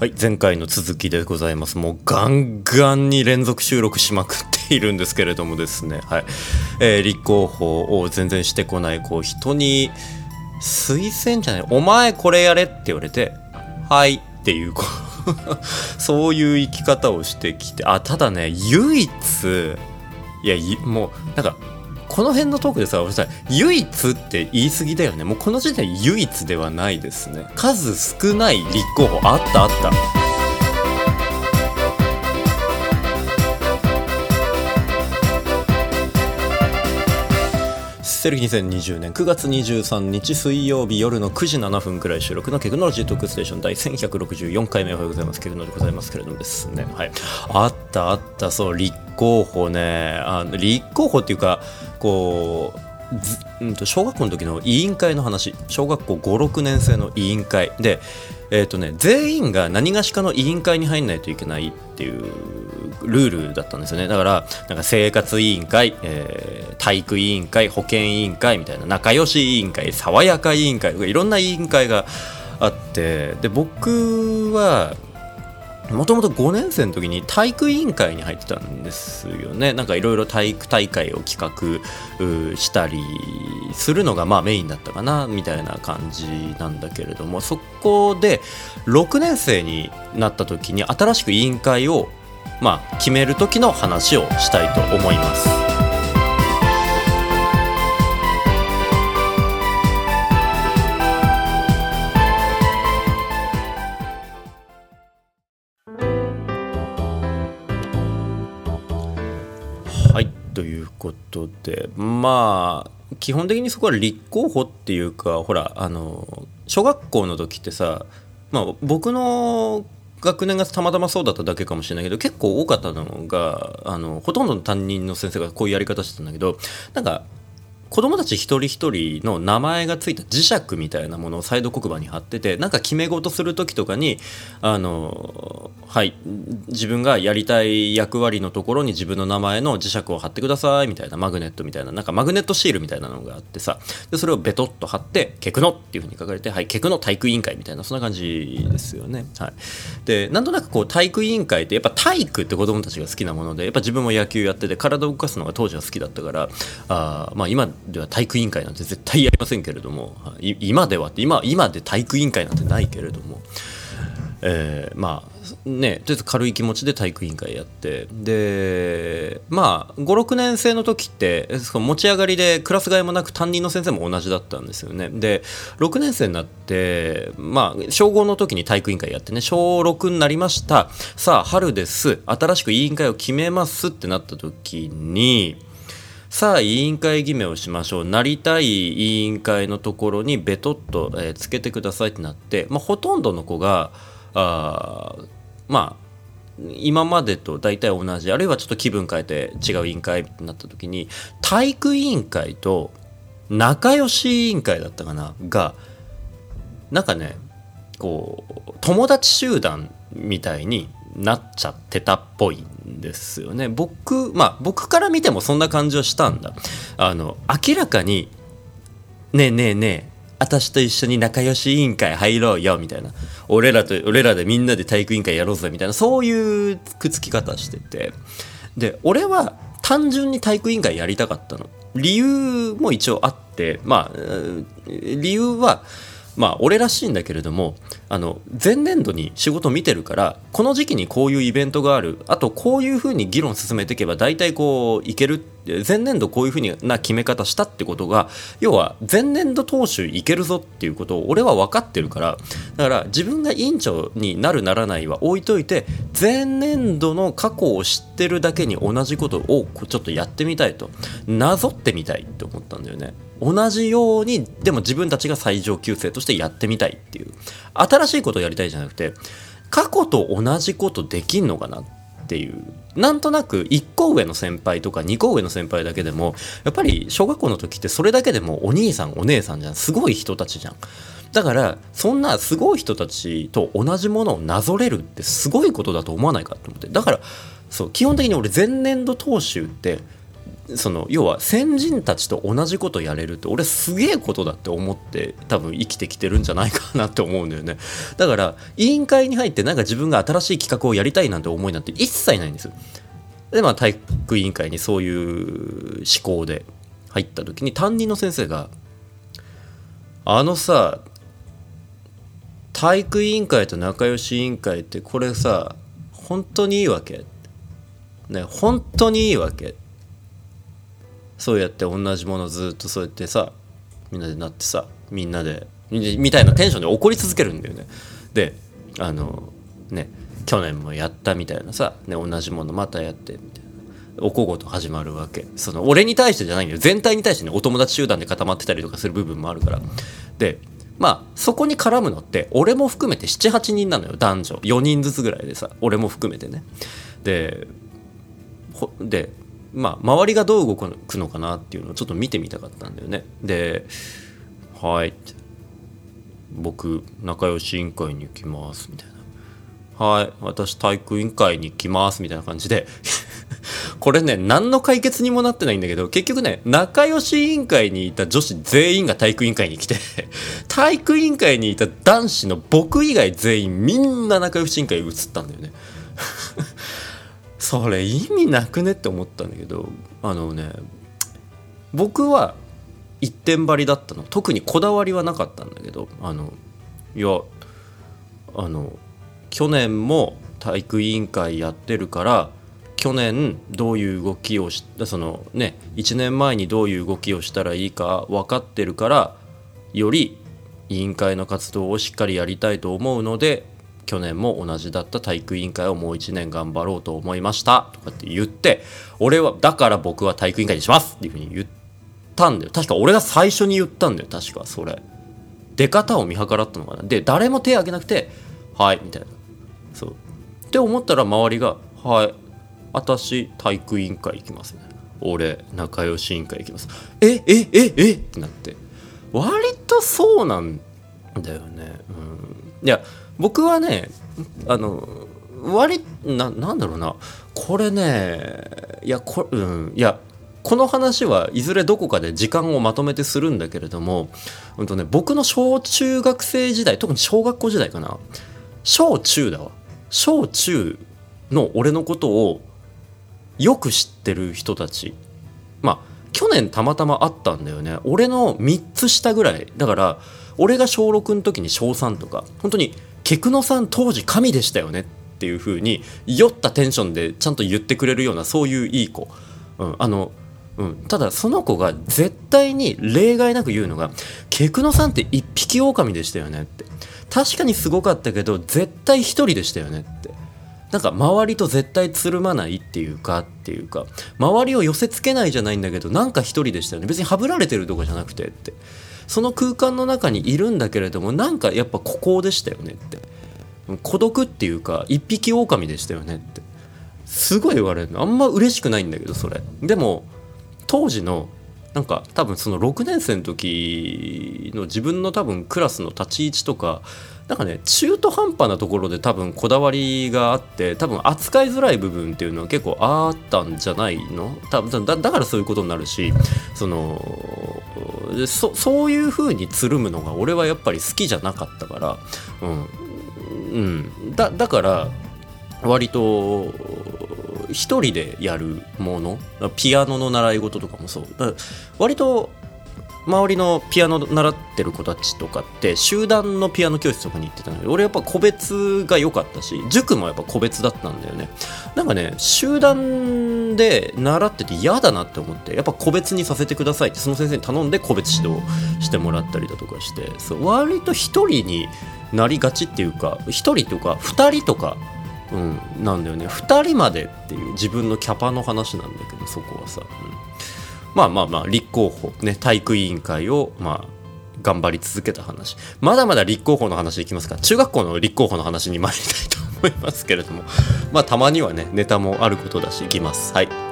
はい、前回の続きでございます。もうガンガンに連続収録しまくっているんですけれどもですね、はい、立候補を全然してこない人に推薦じゃない、お前これやれって言われてはいっていうそういう生き方をしてきて、ただね、唯一もうなんかこの辺のトークでさ、俺さ、唯一って言い過ぎだよね。もうこの時点で唯一ではないですね。数少ない立候補あった。セルフ2020年9月23日水曜日夜の9時7分くらい収録のケグノロジートークステーション第1164回目おはようございます。ケグノでございますけれどもですね、はい、あったそう立候補ね。立候補っていうか小学校の時の委員会の話、小学校 5,6 年生の委員会で、全員が何がしかの委員会に入んないといけないっていうルールだったんですよね。だからなんか生活委員会、体育委員会、保健委員会みたいな、仲良し委員会、爽やか委員会とかいろんな委員会があって、で僕はもともと5年生の時に体育委員会に入ってたんですよね。なんかいろいろ体育大会を企画したりするのがメインだったかなみたいな感じなんだけれども、そこで6年生になった時に新しく委員会を決める時の話をしたいと思います。はい、ということで、基本的にそこは立候補っていうか、ほら小学校の時ってさ、僕の学年がたまたまそうだっただけかもしれないけど、結構多かったのがほとんどの担任の先生がこういうやり方してたんだけど、なんか子供たち一人一人の名前がついた磁石みたいなものをサイド黒板に貼ってて、なんか決め事する時とかに自分がやりたい役割のところに自分の名前の磁石を貼ってくださいみたいな、マグネットみたいな、なんかマグネットシールみたいなのがあってさ、でそれをベトッと貼ってケクノっていう風に書かれて、はい、ケクノ体育委員会みたいな、そんな感じですよね。はい、でなんとなく体育委員会ってやっぱ体育って子供たちが好きなもので、やっぱ自分も野球やってて体を動かすのが当時は好きだったから、今では体育委員会なんて絶対やりませんけれども、今で体育委員会なんてないけれども、とりあえず軽い気持ちで体育委員会やって、で5,6 年生の時って持ち上がりでクラス替えもなく担任の先生も同じだったんですよね。で6年生になって小5の時に体育委員会やってね、小6になりました、さあ春です、新しく委員会を決めますってなった時に、さあ委員会決めをしましょう、なりたい委員会のところにベトッと、つけてくださいってなって、ほとんどの子が今までと大体同じ、あるいはちょっと気分変えて違う委員会ってなった時に、体育委員会と仲良し委員会だったかなが、なんかね友達集団みたいになっちゃってたっぽいんですよね。僕から見てもそんな感じはしたんだ。明らかにねえ私と一緒に仲良し委員会入ろうよみたいな、俺らでみんなで体育委員会やろうぜみたいな、そういうくっつき方してて、で俺は単純に体育委員会やりたかったの。理由も一応あって、理由は俺らしいんだけれども、前年度に仕事を見てるから、この時期にこういうイベントがある、あとこういう風に議論進めていけば大体いけるって、前年度こういう風な決め方したってことが、要は前年度当初いけるぞっていうことを俺は分かってるから、だから自分が委員長になるならないは置いといて、前年度の過去を知ってるだけに同じことをちょっとやってみたいと、なぞってみたいって思ったんだよね。同じようにでも自分たちが最上級生としてやってみたいっていう、新しいことをやりたいじゃなくて、過去と同じことできんのかなっていう、なんとなく1個上の先輩とか2個上の先輩だけでも、やっぱり小学校の時ってそれだけでもお兄さんお姉さんじゃん、すごい人たちじゃん。だからそんなすごい人たちと同じものをなぞれるってすごいことだと思わないかと思って、だから基本的に俺前年度踏襲ってその要は先人たちと同じことやれるって俺すげえことだって思って多分生きてきてるんじゃないかなって思うんだよね。だから委員会に入ってなんか自分が新しい企画をやりたいなんて思いなんて一切ないんですよ。でまあ体育委員会にそういう思考で入った時に担任の先生がさ体育委員会と仲良し委員会ってこれさ本当にいいわけね、本当にいいわけ、そうやって同じものずっとそうやってさみんなでなってさみんなでみたいなテンションで怒り続けるんだよね。でね去年もやったみたいなさ、ね、同じものまたやってみたいなおこごと始まるわけ。その俺に対してじゃないんだよ、全体に対してね、お友達集団で固まってたりとかする部分もあるから。でまあそこに絡むのって俺も含めて 7,8 人なのよ、男女4人ずつぐらいでさ、俺も含めてね。でまあ周りがどう動くのかなっていうのをちょっと見てみたかったんだよね。ではい僕仲良し委員会に行きますみたいな、はい私体育委員会に行きますみたいな感じでこれね何の解決にもなってないんだけど、結局ね仲良し委員会にいた女子全員が体育委員会に来て体育委員会にいた男子の僕以外全員みんな仲良し委員会に移ったんだよねそれ意味なくねって思ったんだけど、僕は一点張りだったの。特にこだわりはなかったんだけど、いや去年も体育委員会やってるから去年どういう動きをそのね1年前にどういう動きをしたらいいか分かってるからより委員会の活動をしっかりやりたいと思うので去年も同じだった体育委員会をもう1年頑張ろうと思いましたとかって言って、俺はだから僕は体育委員会にしますっていうふうに言ったんだよ。確か俺が最初に言ったんだよ。確かそれ出方を見計らったのかな。で誰も手挙げなくてはいみたいな、そうって思ったら周りがはい私体育委員会行きますね、俺仲良し委員会行きます、ってなって、割とそうなんだよね。いや僕はねなんだろうな、これねいやこの話はいずれどこかで時間をまとめてするんだけれども、僕の小中学生時代、特に小学校時代かな、小中の俺のことをよく知ってる人たち、まあ去年たまたま会ったんだよね。俺の3つ下ぐらいだから、俺が小6の時に小3とか、本当にケクノさん当時神でしたよねっていう風に酔ったテンションでちゃんと言ってくれるような、そういういい子、ただその子が絶対に例外なく言うのが、ケクノさんって一匹狼でしたよねって、確かにすごかったけど絶対一人でしたよねって、なんか周りと絶対つるまないっていうか周りを寄せつけないじゃないんだけど、なんか一人でしたよね、別にはぶられてるとかじゃなくてって、その空間の中にいるんだけれども、なんかやっぱ孤高でしたよねって、孤独っていうか一匹狼でしたよねってすごい言われるの。あんま嬉しくないんだけど、それでも当時のなんか多分その6年生の時の自分の多分クラスの立ち位置とか、なんかね中途半端なところで多分こだわりがあって、多分扱いづらい部分っていうのは結構あったんじゃないの。多分だからそういうことになるし、そういう風につるむのが俺はやっぱり好きじゃなかったから、だから割と一人でやるもの、ピアノの習い事とかもそう、割と周りのピアノ習ってる子たちとかって集団のピアノ教室とかに行ってたので、俺やっぱ個別が良かったし、塾もやっぱ個別だったんだよね。なんかね集団で習ってて嫌だなって思って、やっぱ個別にさせてくださいってその先生に頼んで個別指導してもらったりだとかして、そう割と一人になりがちっていうか、一人とか二人とかなんだよね。2人までっていう自分のキャパの話なんだけど、そこはさ、まあ立候補ね、体育委員会を頑張り続けた話、まだまだ立候補の話いきますか。中学校の立候補の話に参りたいと思いますけれども、たまにはねネタもあることだしいきます。はい。